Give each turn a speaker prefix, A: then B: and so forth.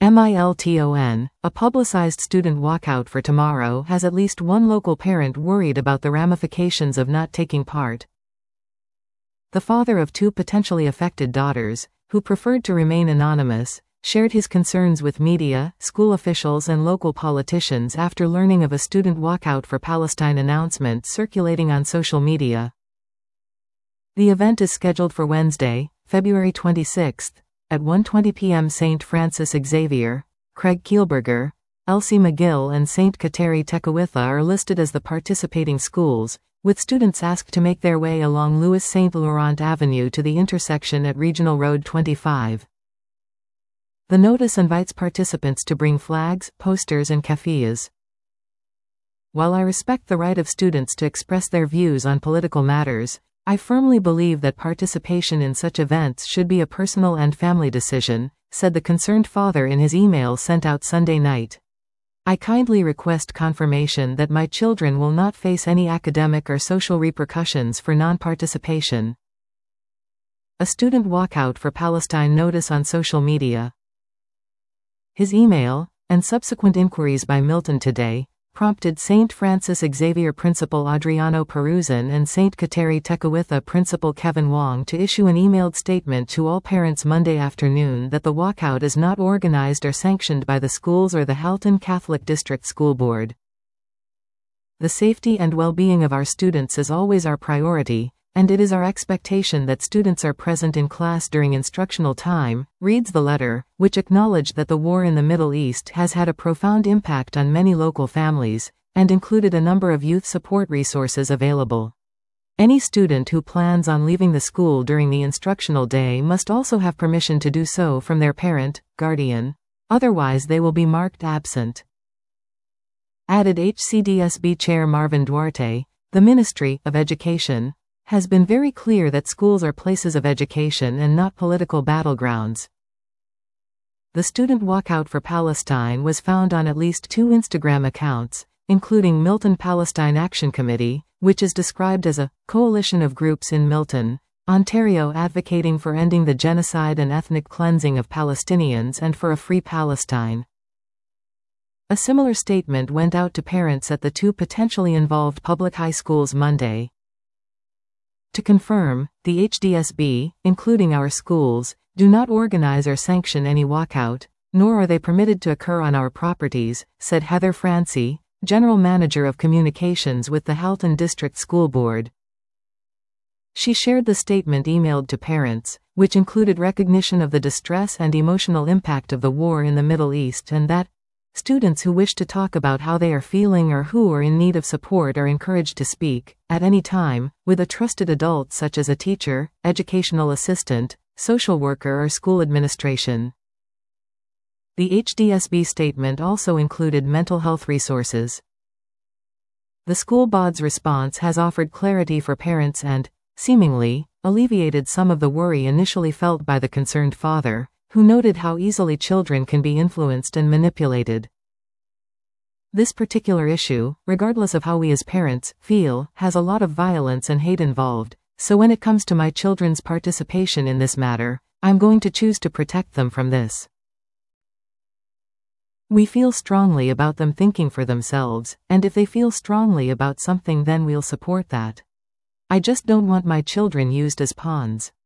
A: Milton, a publicized student walkout for tomorrow has at least one local parent worried about the ramifications of not taking part. The father of two potentially affected daughters, who preferred to remain anonymous, shared his concerns with media, school officials and local politicians after learning of a student walkout for Palestine announcement circulating on social media. The event is scheduled for Wednesday, February 26, at 1:20 p.m. St. Francis Xavier, Craig Kielburger, Elsie McGill and St. Kateri Tekakwitha are listed as the participating schools, with students asked to make their way along Louis St. Laurent Avenue to the intersection at Regional Road 25. The notice invites participants to bring flags, posters and keffiyehs. While I respect the right of students to express their views on political matters, I firmly believe that participation in such events should be a personal and family decision, said the concerned father in his email sent out Sunday night. I kindly request confirmation that my children will not face any academic or social repercussions for non-participation. A student walkout for Palestine notice on social media. His email, and subsequent inquiries by Milton Today, prompted St. Francis Xavier Principal Adriano Peruzin and St. Kateri Tekakwitha Principal Kevin Wong to issue an emailed statement to all parents Monday afternoon that the walkout is not organized or sanctioned by the schools or the Halton Catholic District School Board. The safety and well-being of our students is always our priority, and it is our expectation that students are present in class during instructional time, reads the letter, which acknowledged that the war in the Middle East has had a profound impact on many local families, and included a number of youth support resources available. Any student who plans on leaving the school during the instructional day must also have permission to do so from their parent, guardian. Otherwise they will be marked absent. Added HCDSB Chair Marvin Duarte, the Ministry of Education has been very clear that schools are places of education and not political battlegrounds. The student walkout for Palestine was found on at least 2 Instagram accounts, including Milton Palestine Action Committee, which is described as a coalition of groups in Milton, Ontario advocating for ending the genocide and ethnic cleansing of Palestinians and for a free Palestine. A similar statement went out to parents at the 2 potentially involved public high schools Monday. To confirm, the HDSB, including our schools, do not organize or sanction any walkout, nor are they permitted to occur on our properties, said Heather Francie, General Manager of Communications with the Halton District School Board. She shared the statement emailed to parents, which included recognition of the distress and emotional impact of the war in the Middle East and that students who wish to talk about how they are feeling or who are in need of support are encouraged to speak, at any time, with a trusted adult such as a teacher, educational assistant, social worker or school administration. The HDSB statement also included mental health resources. The school board's response has offered clarity for parents and, seemingly, alleviated some of the worry initially felt by the concerned father, who noted how easily children can be influenced and manipulated. This particular issue, regardless of how we as parents feel, has a lot of violence and hate involved, so when it comes to my children's participation in this matter, I'm going to choose to protect them from this. We feel strongly about them thinking for themselves, and if they feel strongly about something then we'll support that. I just don't want my children used as pawns.